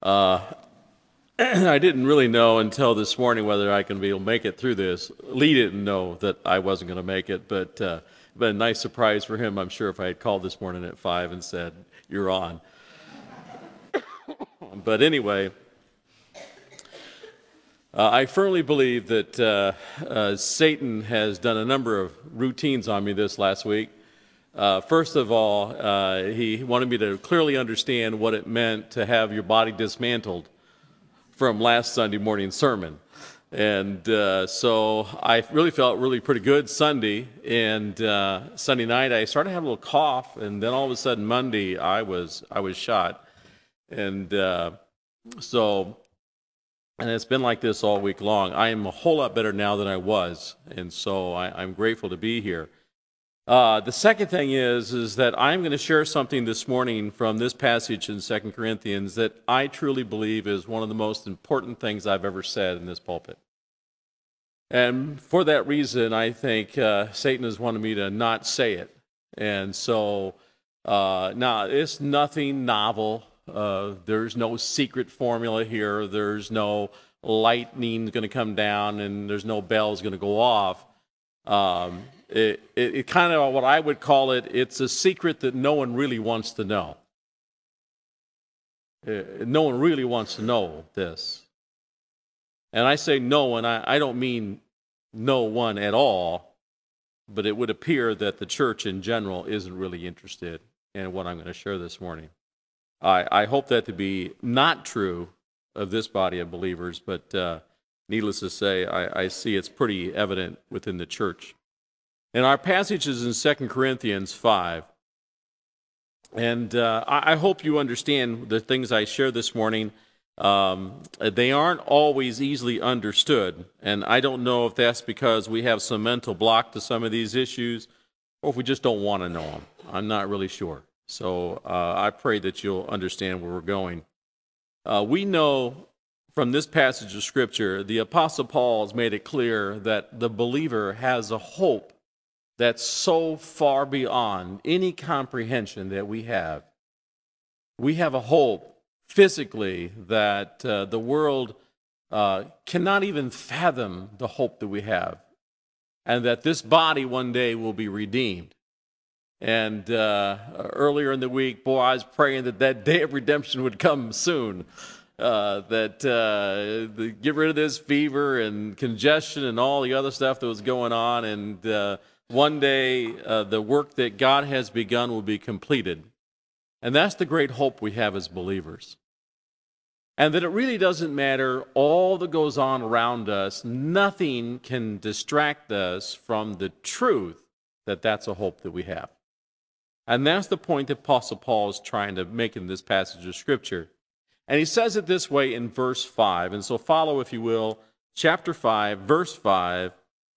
Uh, I didn't really know until this morning whether I can be able to make it through this. Lee didn't know that I wasn't going to make it, but a nice surprise for him, I'm sure, if I had called this morning at 5 and said, "You're on." But anyway, I firmly believe that Satan has done a number of routines on me this last week. First of all, he wanted me to clearly understand what it meant to have your body dismantled from last Sunday morning sermon. And so I really felt really pretty good Sunday. And Sunday night I started having a little cough, and then all of a sudden Monday I was shot. And and it's been like this all week long. I am a whole lot better now than I was, and so I'm grateful to be here. The second thing is that I'm going to share something this morning from this passage in 2 Corinthians that I truly believe is one of the most important things I've ever said in this pulpit. And for that reason, I think Satan has wanted me to not say it. And so now it's nothing novel. There's no secret formula here. There's no lightning going to come down and there's no bells going to go off. It kind of what I would call it, it's a secret that no one really wants to know. No one really wants to know this. And I say no one, I don't mean no one at all, but it would appear that the church in general isn't really interested in what I'm going to share this morning. I hope that to be not true of this body of believers, but needless to say, I see it's pretty evident within the church. And our passage is in 2 Corinthians 5. And I hope you understand the things I share this morning. They aren't always easily understood. And I don't know if that's because we have some mental block to some of these issues, or if we just don't want to know them. I'm not really sure. So I pray that you'll understand where we're going. We know from this passage of Scripture, the Apostle Paul has made it clear that the believer has a hope that's so far beyond any comprehension that we have. We have a hope physically that the world cannot even fathom the hope that we have, and that this body one day will be redeemed. And earlier in the week, boy, I was praying that that day of redemption would come soon. Get rid of this fever and congestion and all the other stuff that was going on. And one day, the work that God has begun will be completed. And that's the great hope we have as believers. And that it really doesn't matter all that goes on around us. Nothing can distract us from the truth that that's a hope that we have. And that's the point that Apostle Paul is trying to make in this passage of Scripture. And he says it this way in verse 5. And so follow, if you will, chapter 5, verse 5.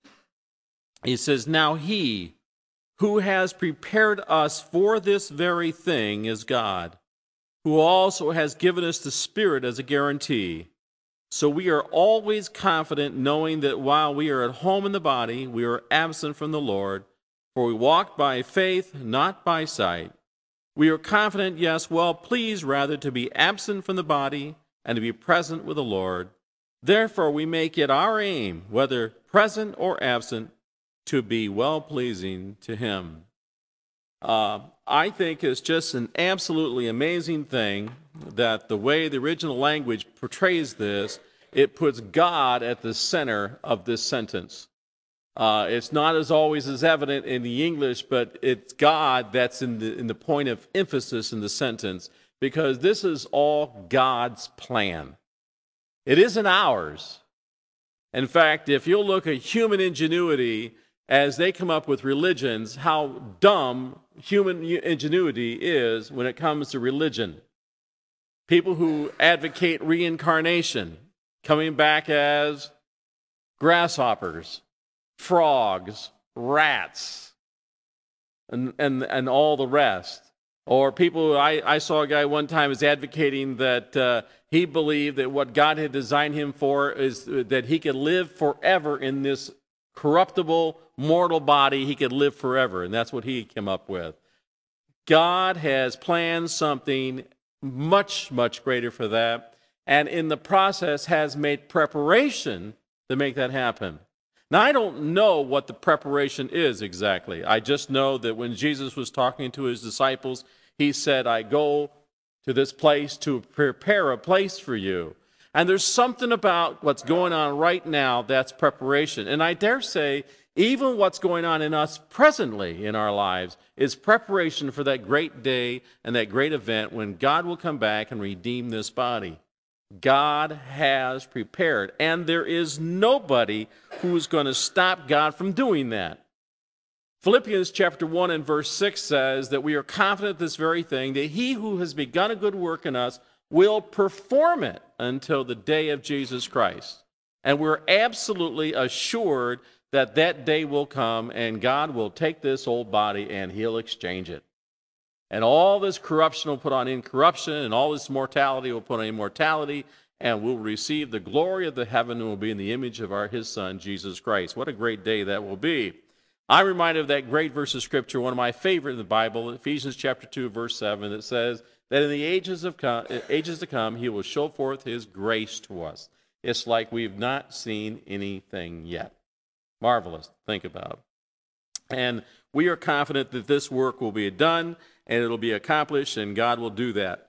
He says, "Now he who has prepared us for this very thing is God, who also has given us the Spirit as a guarantee. So we are always confident, knowing that while we are at home in the body, we are absent from the Lord. For we walk by faith, not by sight. We are confident, yes, well pleased rather to be absent from the body and to be present with the Lord. Therefore we make it our aim, whether present or absent, to be well-pleasing to Him." I think it's just an absolutely amazing thing that the way the original language portrays this, it puts God at the center of this sentence. It's not as always as evident in the English, but it's God that's in the point of emphasis in the sentence, because this is all God's plan. It isn't ours. In fact, if you'll look at human ingenuity as they come up with religions, how dumb human ingenuity is when it comes to religion. People who advocate reincarnation, coming back as grasshoppers, frogs, rats, and all the rest. Or people, I saw a guy one time was advocating that he believed that what God had designed him for is that he could live forever in this corruptible, mortal body. He could live forever, and that's what he came up with. God has planned something much, much greater for that. and in the process has made preparation to make that happen. Now, I don't know what the preparation is exactly. I just know that when Jesus was talking to his disciples, he said, I go to this place to prepare a place for you. And there's something about what's going on right now that's preparation. And I dare say, even what's going on in us presently in our lives is preparation for that great day and that great event when God will come back and redeem this body. God has prepared, and there is nobody who's going to stop God from doing that. Philippians chapter 1 and verse 6 says that we are confident of this very thing, that he who has begun a good work in us will perform it until the day of Jesus Christ. And we're absolutely assured that that day will come and God will take this old body and he'll exchange it. And all this corruption will put on incorruption, and all this mortality will put on immortality, and we'll receive the glory of the heaven and will be in the image of his Son, Jesus Christ. What a great day that will be. I'm reminded of that great verse of Scripture, one of my favorite in the Bible, Ephesians chapter 2, verse 7, that says that in the ages to come, he will show forth his grace to us. It's like we've not seen anything yet. Marvelous to think about. And we are confident that this work will be done, and it'll be accomplished, and God will do that.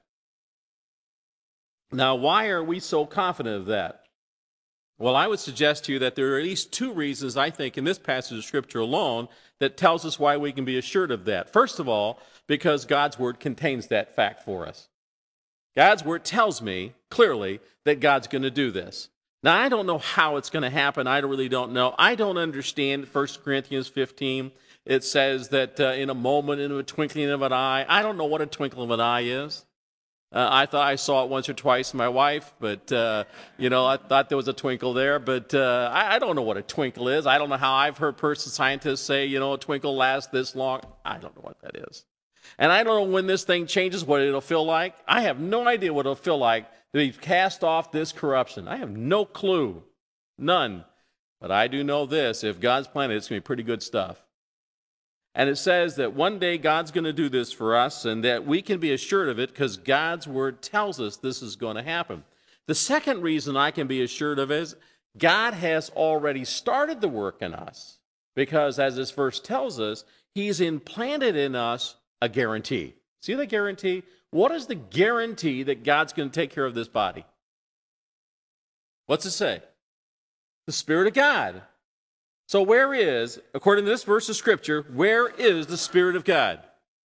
Now, why are we so confident of that? Well, I would suggest to you that there are at least two reasons, I think, in this passage of Scripture alone that tells us why we can be assured of that. First of all, because God's Word contains that fact for us. God's Word tells me clearly that God's going to do this. Now, I don't know how it's going to happen. I really don't know. I don't understand 1 Corinthians 15. It says that in a moment, in a twinkling of an eye. I don't know what a twinkle of an eye is. I thought I saw it once or twice in my wife, but, I thought there was a twinkle there. But I don't know what a twinkle is. I don't know how I've heard scientists say, a twinkle lasts this long. I don't know what that is. And I don't know when this thing changes, what it'll feel like. I have no idea what it'll feel like to be cast off this corruption. I have no clue. None. But I do know this. If God's planned it, it's going to be pretty good stuff. And it says that one day God's going to do this for us and that we can be assured of it because God's Word tells us this is going to happen. The second reason I can be assured of is God has already started the work in us because, as this verse tells us, He's implanted in us a guarantee. See the guarantee? What is the guarantee that God's going to take care of this body? What's it say? The Spirit of God. So where is, according to this verse of Scripture, where is the Spirit of God?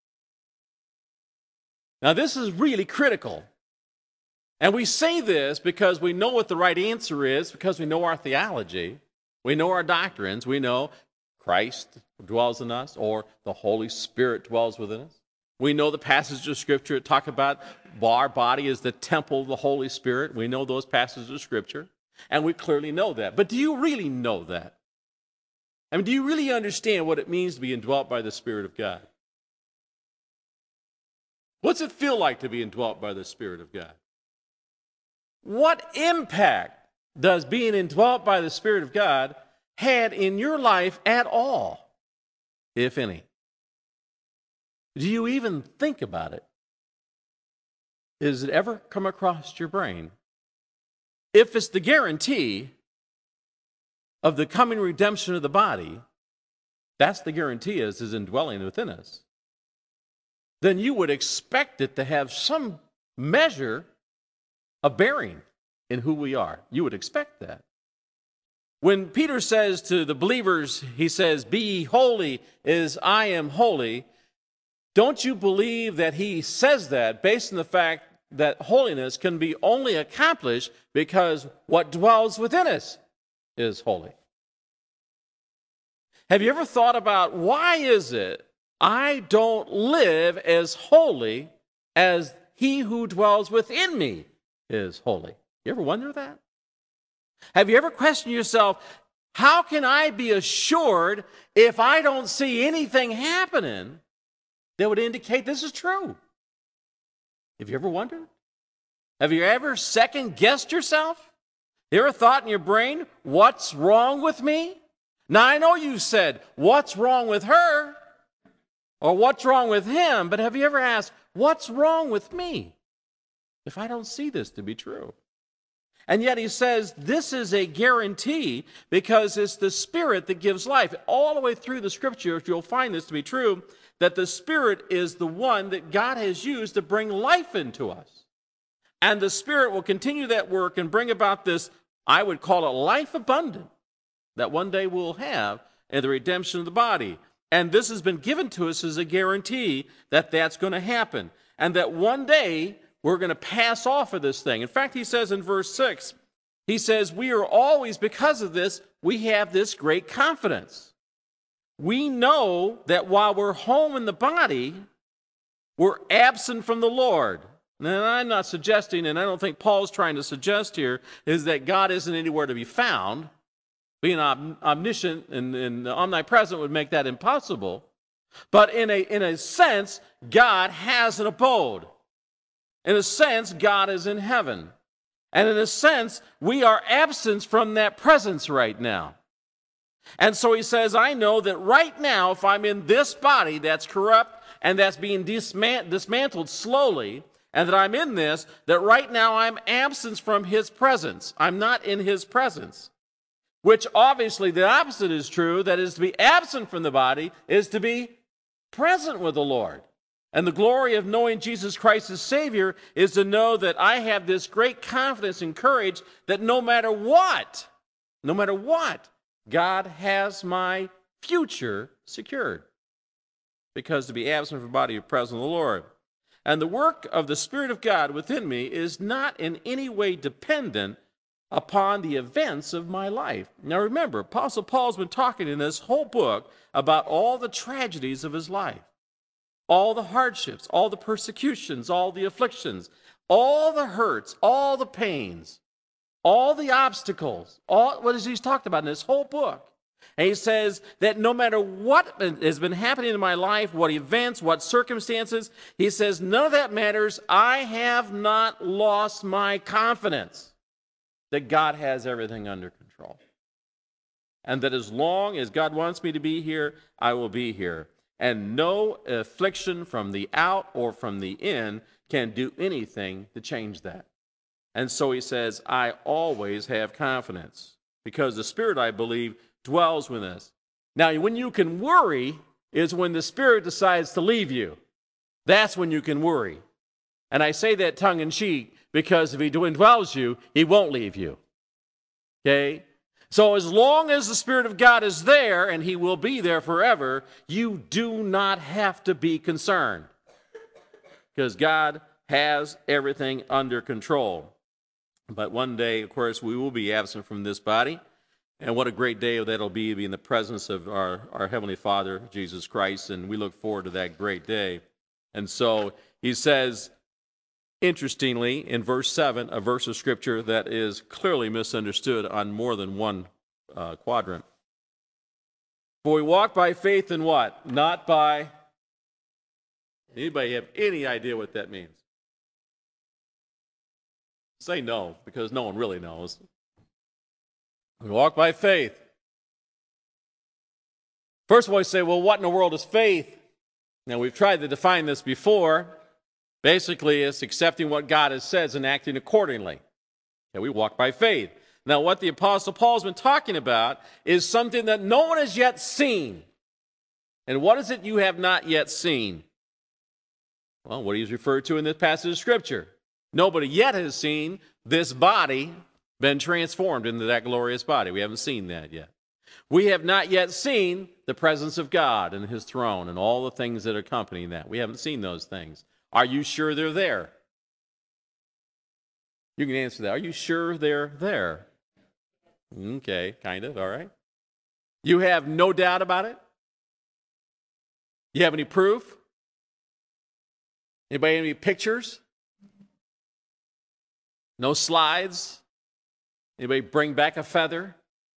Now this is really critical. And we say this because we know what the right answer is, because we know our theology, we know our doctrines, we know Christ dwells in us, or the Holy Spirit dwells within us. We know the passages of Scripture that talk about our body is the temple of the Holy Spirit. We know those passages of Scripture, and we clearly know that. But do you really know that? I mean, do you really understand what it means to be indwelt by the Spirit of God? What's it feel like to be indwelt by the Spirit of God? What impact does being indwelt by the Spirit of God had in your life at all, if any? Do you even think about it? Does it ever come across your brain? If it's the guarantee of the coming redemption of the body, that's the guarantee is indwelling within us, then you would expect it to have some measure of bearing in who we are. You would expect that. When Peter says to the believers, he says, "Be ye holy as I am holy," don't you believe that he says that based on the fact that holiness can be only accomplished because what dwells within us is holy? Have you ever thought about why is it I don't live as holy as he who dwells within me is holy? You ever wonder that? Have you ever questioned yourself, how can I be assured if I don't see anything happening that would indicate this is true? Have you ever wondered? Have you ever second-guessed yourself? You ever thought in your brain, what's wrong with me? Now, I know you said, what's wrong with her? Or what's wrong with him? But have you ever asked, what's wrong with me if I don't see this to be true? And yet he says this is a guarantee because it's the Spirit that gives life. All the way through the Scripture, you'll find this to be true, that the Spirit is the one that God has used to bring life into us. And the Spirit will continue that work and bring about this, I would call it life abundant, that one day we'll have in the redemption of the body. And this has been given to us as a guarantee that that's going to happen. And that one day we're going to pass off of this thing. In fact, he says in verse 6, he says, we are always, because of this, we have this great confidence. We know that while we're home in the body, we're absent from the Lord. Now, I'm not suggesting, and I don't think Paul's trying to suggest here, is that God isn't anywhere to be found. Being omniscient and omnipresent would make that impossible. But in a sense, God has an abode. In a sense, God is in heaven. And in a sense, we are absent from that presence right now. And so he says, I know that right now, if I'm in this body that's corrupt and that's being dismantled slowly, and that I'm in this, that right now I'm absent from his presence. I'm not in his presence. Which obviously the opposite is true, that is to be absent from the body is to be present with the Lord. And the glory of knowing Jesus Christ as Savior is to know that I have this great confidence and courage that no matter what, God has my future secured. Because to be absent from the body is present with the Lord. And the work of the Spirit of God within me is not in any way dependent upon the events of my life. Now remember, Apostle Paul's been talking in this whole book about all the tragedies of his life, all the hardships, all the persecutions, all the afflictions, all the hurts, all the pains, all the obstacles, all what he's talked about in this whole book. And he says that no matter what has been happening in my life, what events, what circumstances, he says, none of that matters. I have not lost my confidence that God has everything under control. And that as long as God wants me to be here, I will be here. And no affliction from the out or from the in can do anything to change that. And so he says, I always have confidence because the Spirit, I believe, dwells with us. Now, when you can worry is when the Spirit decides to leave you. That's when you can worry. And I say that tongue in cheek because if he indwells you, he won't leave you. Okay? So as long as the Spirit of God is there, and he will be there forever, you do not have to be concerned. Because God has everything under control. But one day, of course, we will be absent from this body. And what a great day that'll be to be in the presence of our Heavenly Father, Jesus Christ, and we look forward to that great day. And so he says, interestingly, in verse 7, a verse of Scripture that is clearly misunderstood on more than one quadrant. For we walk by faith and what? Not by... Anybody have any idea what that means? Say no, because no one really knows. We walk by faith. First of all, we say, well, what in the world is faith? Now, we've tried to define this before. Basically, it's accepting what God has said and acting accordingly. Okay, we walk by faith. Now, what the Apostle Paul's been talking about is something that no one has yet seen. And what is it you have not yet seen? Well, what he's referred to in this passage of Scripture. Nobody yet has seen this body been transformed into that glorious body. We haven't seen that yet. We have not yet seen the presence of God and his throne and all the things that accompany that. We haven't seen those things. Are you sure they're there? You can answer that. Are you sure they're there? Okay, kind of, all right. You have no doubt about it? You have any proof? Anybody have any pictures? No slides? Anybody bring back a feather?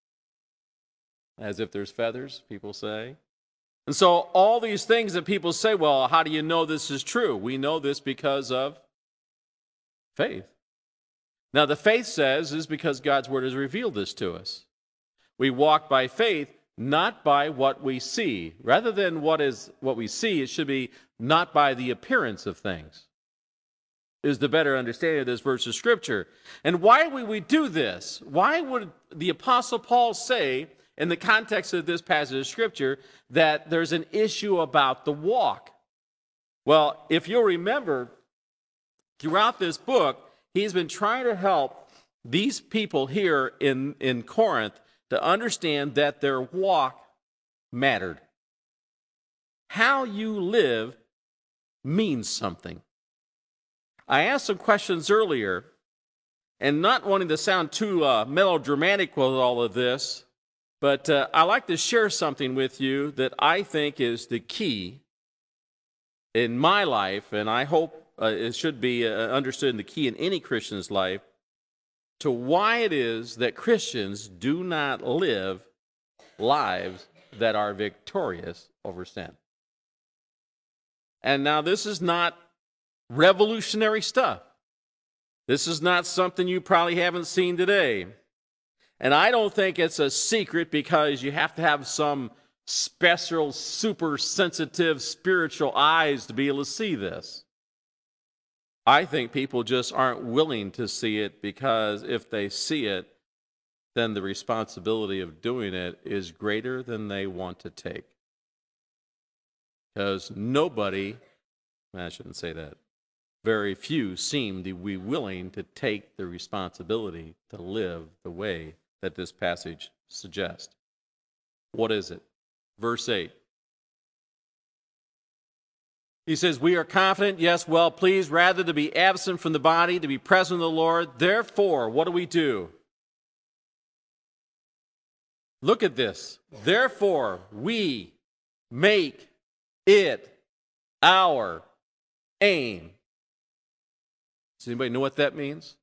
As if there's feathers, people say. And so all these things that people say, well, how do you know this is true? We know this because of faith. Now, the faith says is because God's Word has revealed this to us. We walk by faith, not by what we see. Rather than what we see, it should be not by the appearance of things. is the better understanding of this verse of Scripture. And why would we do this? Why would the Apostle Paul say, in the context of this passage of Scripture, that there's an issue about the walk? Well, if you'll remember, throughout this book, he's been trying to help these people here in Corinth to understand that their walk mattered. How you live means something. I asked some questions earlier, and not wanting to sound too melodramatic with all of this, but I like to share something with you that I think is the key in my life, and I hope it should be understood in the key in any Christian's life, to why it is that Christians do not live lives that are victorious over sin. And now this is not revolutionary stuff. This is not something you probably haven't seen today. And I don't think it's a secret because you have to have some special, super sensitive spiritual eyes to be able to see this. I think people just aren't willing to see it because if they see it, then the responsibility of doing it is greater than they want to take. Because nobody, I shouldn't say that, very few seem to be willing to take the responsibility to live the way that this passage suggests. What is it? Verse 8. He says, we are confident, yes, well pleased, rather to be absent from the body, to be present with the Lord. Therefore, what do? Look at this. Therefore, we make it our aim. Does anybody know what that means?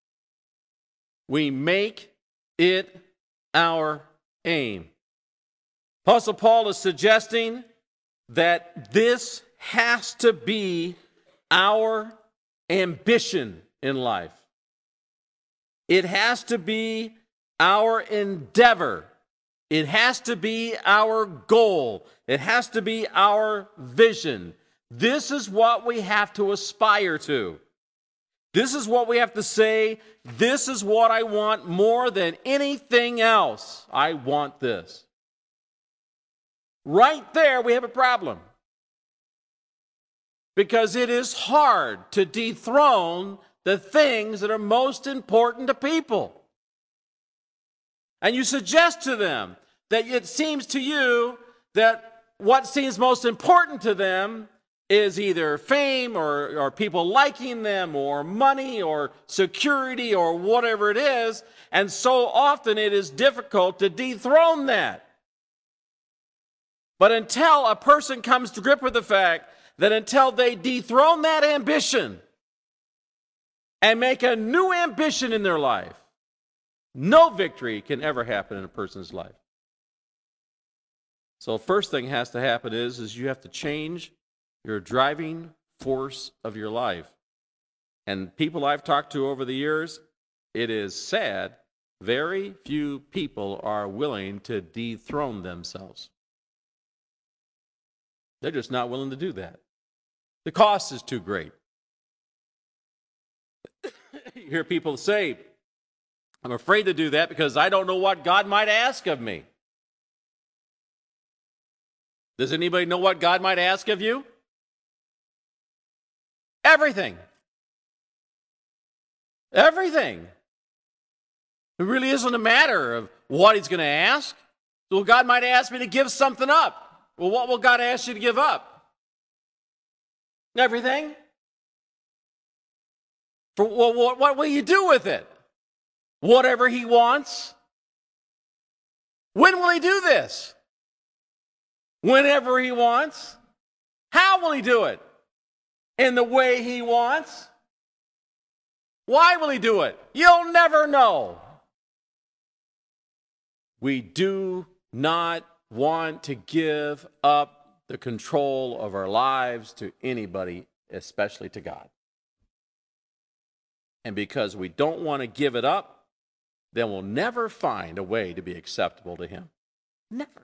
We make it our aim. Apostle Paul is suggesting that this has to be our ambition in life. It has to be our endeavor. It has to be our goal. It has to be our vision. This is what we have to aspire to. This is what we have to say, this is what I want more than anything else. I want this. Right there, we have a problem. Because it is hard to dethrone the things that are most important to people. And you suggest to them that it seems to you that what seems most important to them is either fame or people liking them or money or security or whatever it is. And so often it is difficult to dethrone that. But until a person comes to grip with the fact that until they dethrone that ambition and make a new ambition in their life, no victory can ever happen in a person's life. So the first thing has to happen is you have to change your driving force of your life. And people I've talked to over the years, it is sad, very few people are willing to dethrone themselves. They're just not willing to do that. The cost is too great. You hear people say, I'm afraid to do that because I don't know what God might ask of me. Does anybody know what God might ask of you? Everything. Everything. It really isn't a matter of what he's going to ask. Well, God might ask me to give something up. Well, what will God ask you to give up? Everything. Well, what will you do with it? Whatever he wants. When will he do this? Whenever he wants. How will he do it? In the way he wants. Why will he do it? You'll never know. We do not want to give up the control of our lives to anybody, especially to God. And because we don't want to give it up, then we'll never find a way to be acceptable to him. Never.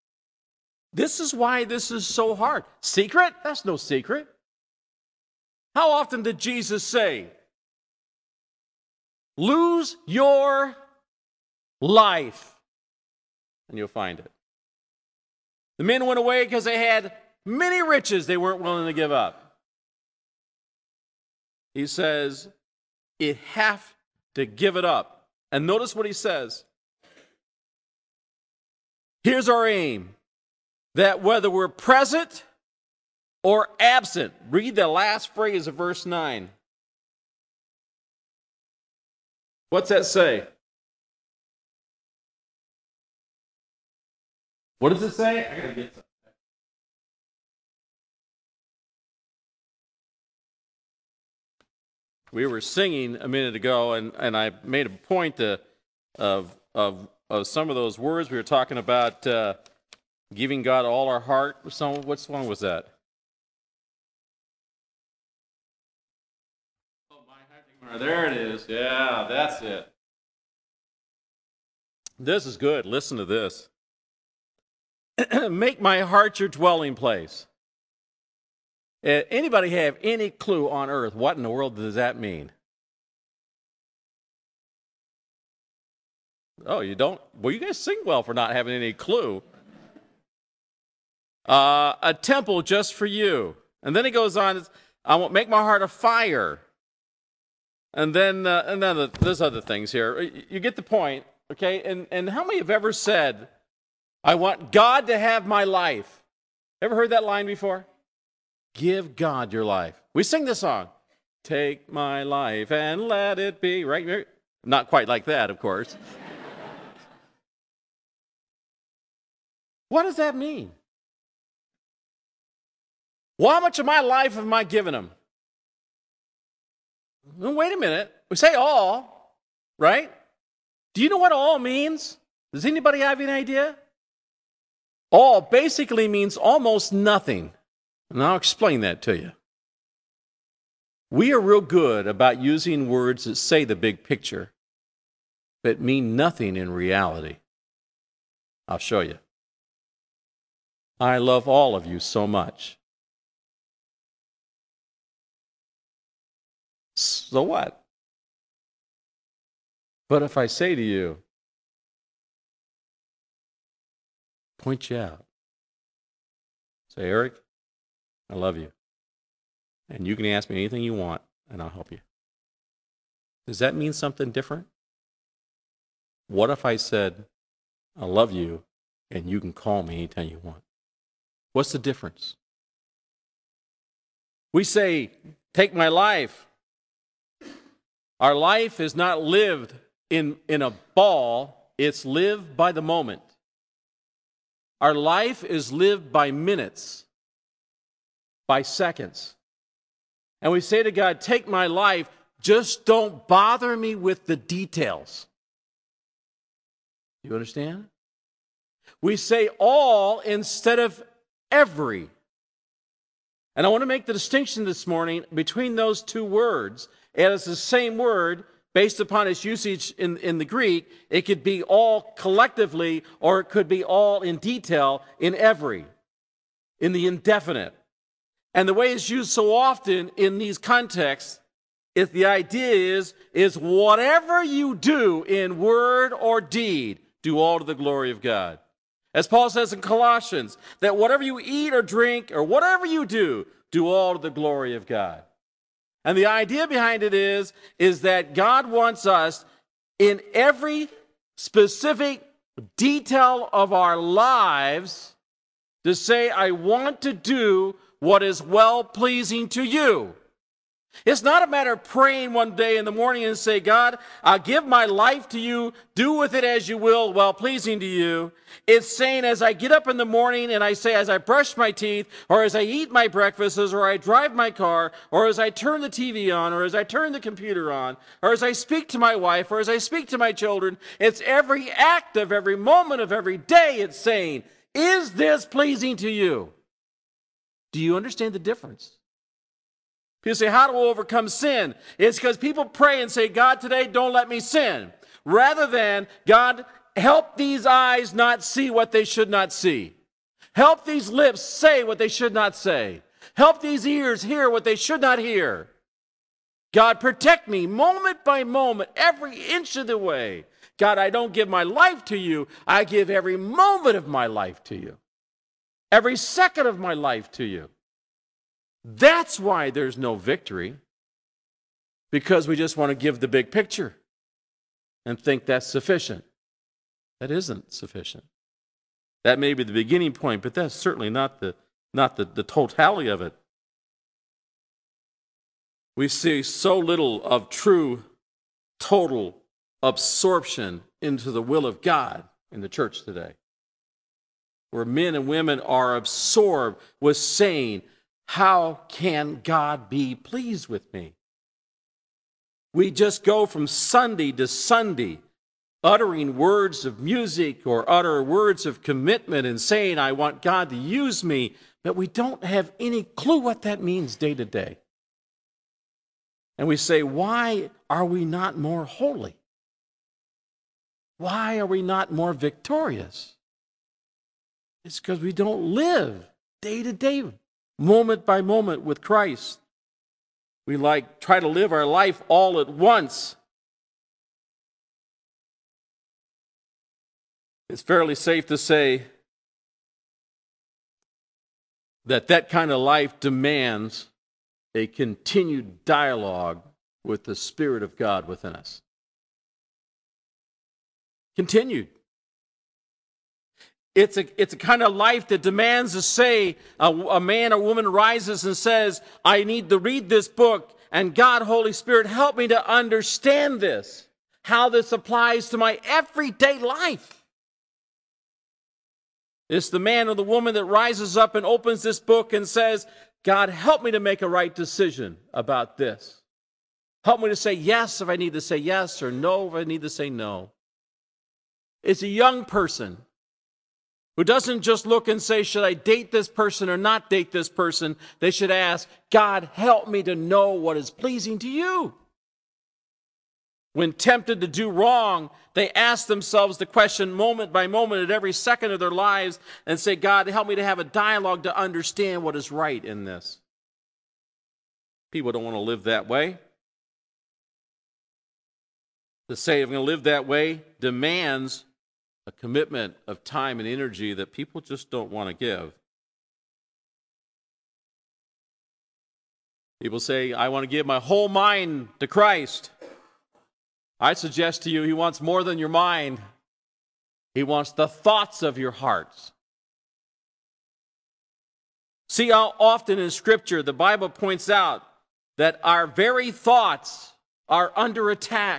This is why this is so hard. Secret? That's no secret. How often did Jesus say, lose your life, and you'll find it? The men went away because they had many riches they weren't willing to give up. He says, you have to give it up. And notice what he says. Here's our aim, that whether we're present or absent, read the last phrase of verse 9. What's that say? What does it say? I gotta get something. We were singing a minute ago, and I made a point of some of those words. We were talking about giving God all our heart. What song was that? Oh, my heart. There it is. Yeah, that's it. This is good. Listen to this. Make my heart your dwelling place. Anybody have any clue on earth what in the world does that mean? Oh, you don't? Well, you guys sing well for not having any clue. A temple just for you. And then he goes on, I won't make my heart a fire. And then there's other things here. You get the point, okay? And how many have ever said, I want God to have my life? Ever heard that line before? Give God your life. We sing this song. Take my life and let it be. Right? Not quite like that, of course. What does that mean? Well, how much of my life am I giving him? Well, wait a minute. We say all, right? Do you know what all means? Does anybody have any idea? All basically means almost nothing. And I'll explain that to you. We are real good about using words that say the big picture, but mean nothing in reality. I'll show you. I love all of you so much. So what? But if I say to you, point you out, say, Eric, I love you. And you can ask me anything you want, and I'll help you. Does that mean something different? What if I said, I love you, and you can call me anytime you want? What's the difference? We say, take my life. Our life is not lived in a ball. It's lived by the moment. Our life is lived by minutes, by seconds. And we say to God, take my life, just don't bother me with the details. You understand? We say all instead of every. And I want to make the distinction this morning between those two words. And it's the same word based upon its usage in the Greek. It could be all collectively, or it could be all in detail in every, in the indefinite. And the way it's used so often in these contexts, is the idea is whatever you do in word or deed, do all to the glory of God. As Paul says in Colossians, that whatever you eat or drink or whatever you do all to the glory of God. And the idea behind it is that God wants us in every specific detail of our lives to say, I want to do what is well-pleasing to you. It's not a matter of praying one day in the morning and say, God, I'll give my life to you, do with it as you will, well-pleasing to you. It's saying as I get up in the morning and I say as I brush my teeth, or as I eat my breakfasts, or I drive my car, or as I turn the TV on, or as I turn the computer on, or as I speak to my wife, or as I speak to my children, it's every act of every moment of every day it's saying, is this pleasing to you? Do you understand the difference? People say, how do I overcome sin? It's because people pray and say, God, today don't let me sin. Rather than, God, help these eyes not see what they should not see. Help these lips say what they should not say. Help these ears hear what they should not hear. God, protect me moment by moment, every inch of the way. God, I don't give my life to you. I give every moment of my life to you. Every second of my life to you. That's why there's no victory. Because we just want to give the big picture and think that's sufficient. That isn't sufficient. That may be the beginning point, but that's certainly not the totality of it. We see so little of true, total absorption into the will of God in the church today, where men and women are absorbed with saying, how can God be pleased with me? We just go from Sunday to Sunday, uttering words of music or utter words of commitment and saying, I want God to use me, but we don't have any clue what that means day to day. And we say, why are we not more holy? Why are we not more victorious? It's because we don't live day to day, moment by moment with Christ. We try to live our life all at once. It's fairly safe to say that kind of life demands a continued dialogue with the Spirit of God within us. Continued. It's a kind of life that demands to say, a man or woman rises and says, I need to read this book, and God, Holy Spirit, help me to understand this, how this applies to my everyday life. It's the man or the woman that rises up and opens this book and says, God, help me to make a right decision about this. Help me to say yes if I need to say yes, or no if I need to say no. It's a young person who doesn't just look and say, should I date this person or not date this person? They should ask, God, help me to know what is pleasing to you. When tempted to do wrong, they ask themselves the question moment by moment at every second of their lives and say, God, help me to have a dialogue to understand what is right in this. People don't want to live that way. To say I'm going to live that way demands a commitment of time and energy that people just don't want to give. People say, I want to give my whole mind to Christ. I suggest to you, he wants more than your mind. He wants the thoughts of your hearts. See how often in Scripture the Bible points out that our very thoughts are under attack.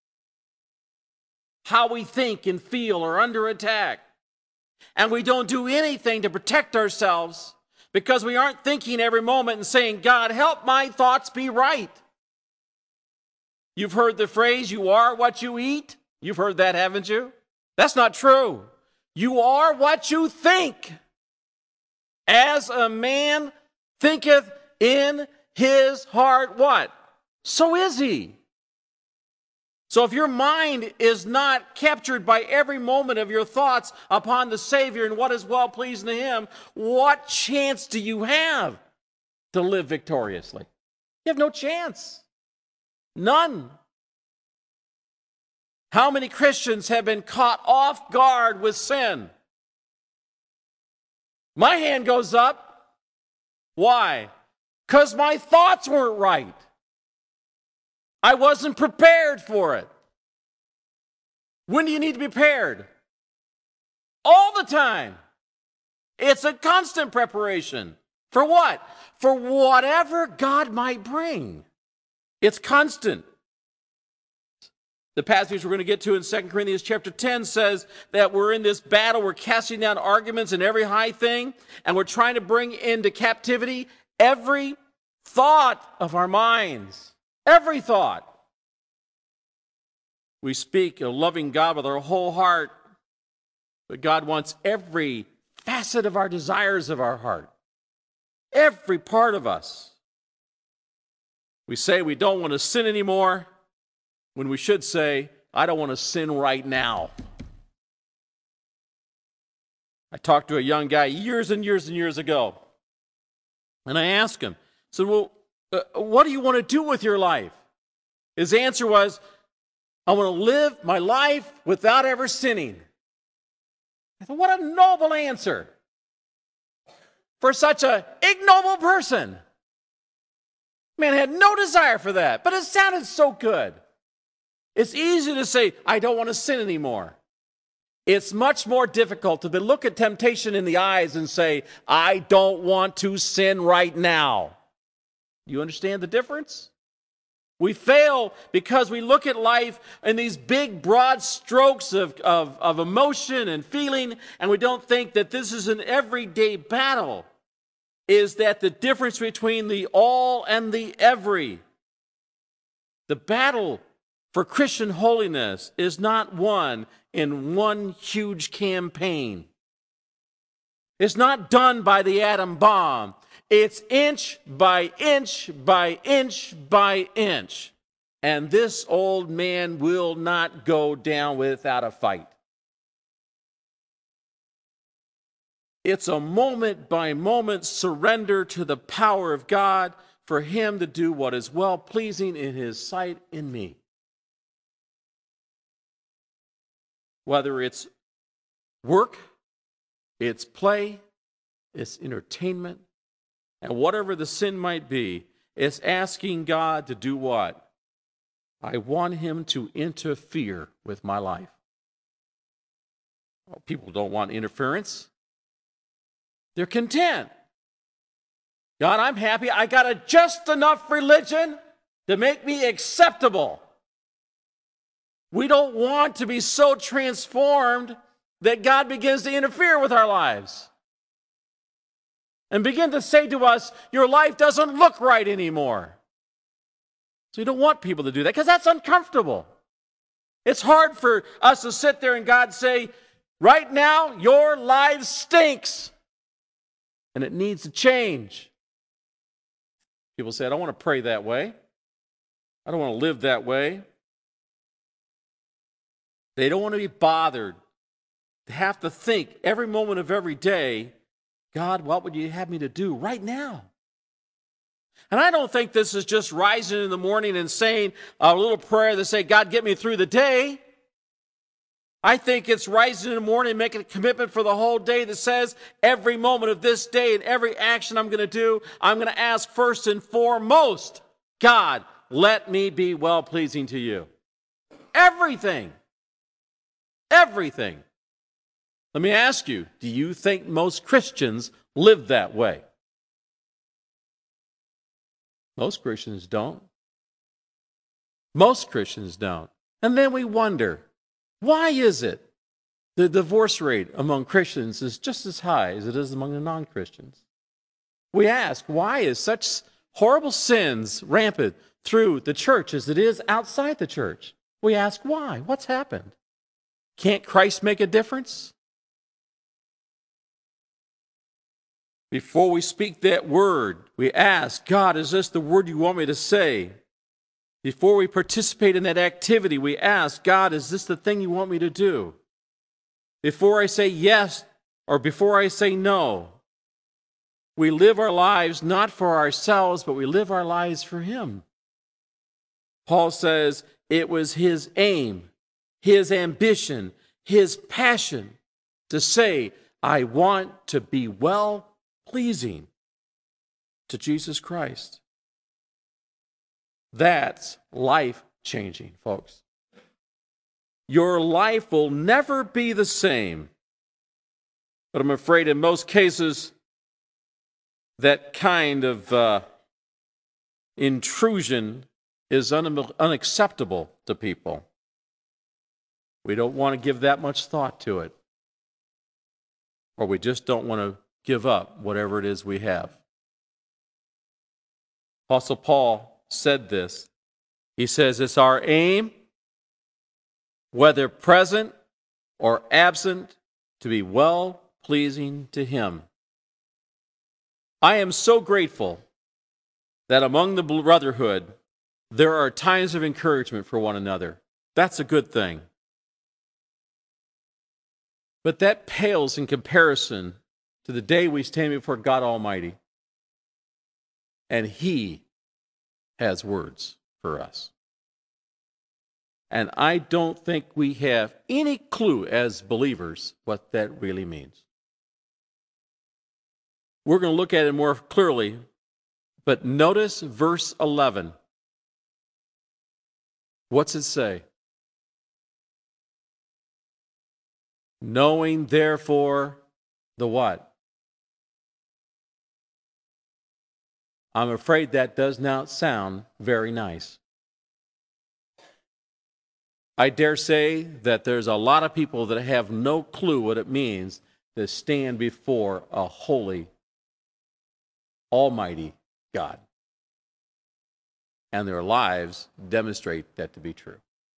How we think and feel are under attack. And we don't do anything to protect ourselves because we aren't thinking every moment and saying, God, help my thoughts be right. You've heard the phrase, you are what you eat. You've heard that, haven't you? That's not true. You are what you think. As a man thinketh in his heart, what? So is he. So if your mind is not captured by every moment of your thoughts upon the Savior and what is well-pleasing to him, what chance do you have to live victoriously? You have no chance. None. How many Christians have been caught off guard with sin? My hand goes up. Why? Because my thoughts weren't right. I wasn't prepared for it. When do you need to be prepared? All the time. It's a constant preparation. For what? For whatever God might bring. It's constant. The passage we're going to get to in 2 Corinthians chapter 10 says that we're in this battle. We're casting down arguments and every high thing, and we're trying to bring into captivity every thought of our minds. Every thought. We speak of loving God with our whole heart, but God wants every facet of our desires of our heart. Every part of us. We say we don't want to sin anymore when we should say, I don't want to sin right now. I talked to a young guy years and years and years ago. And I asked him, I said, well, what do you want to do with your life? His answer was, I want to live my life without ever sinning. I thought, what a noble answer for such an ignoble person. Man had no desire for that, but it sounded so good. It's easy to say, I don't want to sin anymore. It's much more difficult to look at temptation in the eyes and say, I don't want to sin right now. You understand the difference? We fail because we look at life in these big, broad strokes of emotion and feeling, and we don't think that this is an everyday battle. Is that the difference between the all and the every? The battle for Christian holiness is not won in one huge campaign. It's not done by the atom bomb. It's inch by inch by inch by inch. And this old man will not go down without a fight. It's a moment by moment surrender to the power of God for Him to do what is well pleasing in His sight in me. Whether it's work, it's play, it's entertainment, and whatever the sin might be, it's asking God to do what? I want Him to interfere with my life. Well, people don't want interference. They're content. God, I'm happy. I got just enough religion to make me acceptable. We don't want to be so transformed that God begins to interfere with our lives and begin to say to us, your life doesn't look right anymore. So you don't want people to do that because that's uncomfortable. It's hard for us to sit there and God say, right now, your life stinks and it needs to change. People say, I don't want to pray that way. I don't want to live that way. They don't want to be bothered. They have to think every moment of every day, God, what would you have me to do right now? And I don't think this is just rising in the morning and saying a little prayer that say, God, get me through the day. I think it's rising in the morning and making a commitment for the whole day that says every moment of this day and every action I'm going to do, I'm going to ask first and foremost, God, let me be well-pleasing to you. Everything. Everything. Let me ask you, do you think most Christians live that way? Most Christians don't. Most Christians don't. And then we wonder, why is it the divorce rate among Christians is just as high as it is among the non-Christians? We ask, why is such horrible sins rampant through the church as it is outside the church? We ask, why? What's happened? Can't Christ make a difference? Before we speak that word, we ask, God, is this the word you want me to say? Before we participate in that activity, we ask, God, is this the thing you want me to do? Before I say yes or before I say no, we live our lives not for ourselves, but we live our lives for Him. Paul says it was his aim, his ambition, his passion to say, I want to be well-pleasing to Jesus Christ. That's life-changing, folks. Your life will never be the same. But I'm afraid in most cases, that kind of intrusion is unacceptable to people. We don't want to give that much thought to it. Or we just don't want to give up whatever it is we have. Apostle Paul said this. He says, it's our aim, whether present or absent, to be well-pleasing to Him. I am so grateful that among the brotherhood, there are times of encouragement for one another. That's a good thing. But that pales in comparison to the day we stand before God Almighty. and He has words for us. And I don't think we have any clue as believers what that really means. We're going to look at it more clearly, but notice verse 11. What's it say? Knowing therefore the what? I'm afraid that does not sound very nice. I dare say that there's a lot of people that have no clue what it means to stand before a holy, almighty God. And their lives demonstrate that to be true.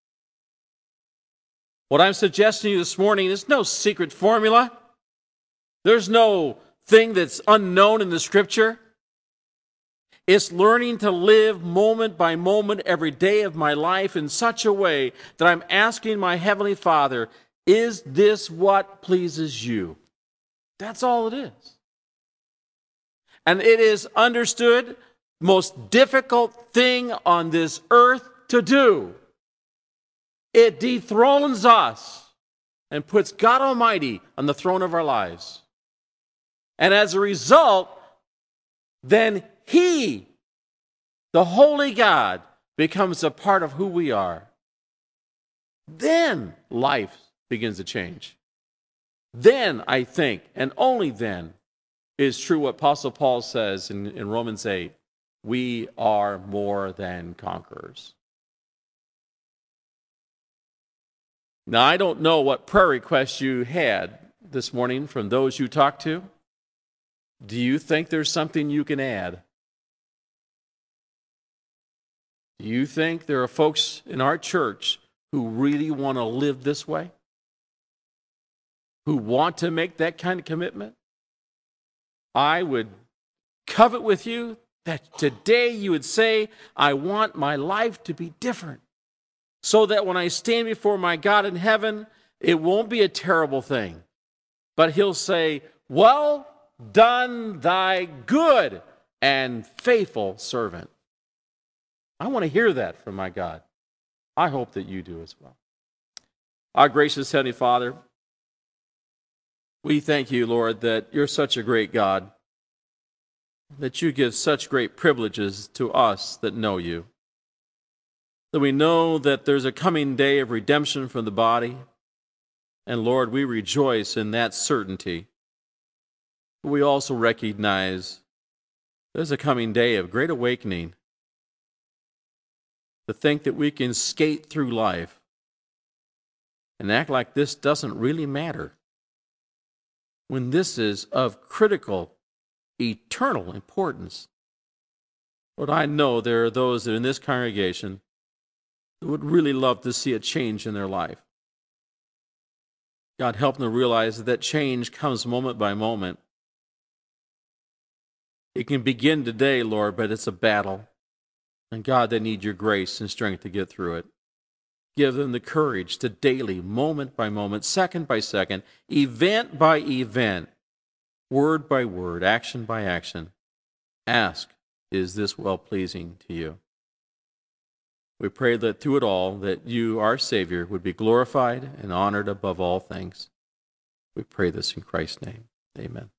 What I'm suggesting to you this morning is no secret formula. There's no thing that's unknown in the Scripture. It's learning to live moment by moment every day of my life in such a way that I'm asking my Heavenly Father, is this what pleases you? That's all it is. And it is understood, most difficult thing on this earth to do. It dethrones us and puts God Almighty on the throne of our lives. And as a result, then He, the holy God, becomes a part of who we are. Then life begins to change. Then, I think, and only then, is true what Apostle Paul says in Romans 8, we are more than conquerors. Now, I don't know what prayer requests you had this morning from those you talked to. Do you think there's something you can add? Do you think there are folks in our church who really want to live this way? Who want to make that kind of commitment? I would covet with you that today you would say, I want my life to be different. So that when I stand before my God in heaven, it won't be a terrible thing. But He'll say, well done, thy good and faithful servant. I want to hear that from my God. I hope that you do as well. Our gracious Heavenly Father, we thank you, Lord, that you're such a great God, that you give such great privileges to us that know you. That we know that there's a coming day of redemption from the body. And Lord, we rejoice in that certainty. We also recognize there's a coming day of great awakening. To think that we can skate through life and act like this doesn't really matter. When this is of critical, eternal importance. Lord, I know there are those that in this congregation would really love to see a change in their life. God, help them to realize that change comes moment by moment. It can begin today, Lord, but it's a battle. And God, they need your grace and strength to get through it. Give them the courage to daily, moment by moment, second by second, event by event, word by word, action by action, ask, is this well-pleasing to you? We pray that through it all, that you, our Savior, would be glorified and honored above all things. We pray this in Christ's name. Amen.